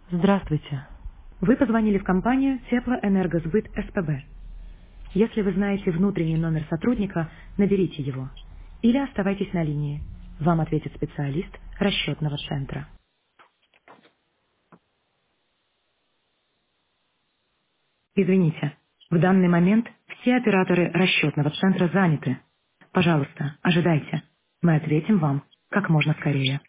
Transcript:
Здравствуйте. Вы позвонили в компанию Теплоэнергосбыт СПБ. Если вы знаете внутренний номер сотрудника, наберите его. Или оставайтесь на линии. Вам ответит специалист расчетного центра. Извините, в данный момент все операторы расчетного центра заняты. Пожалуйста, ожидайте. Мы ответим вам как можно скорее.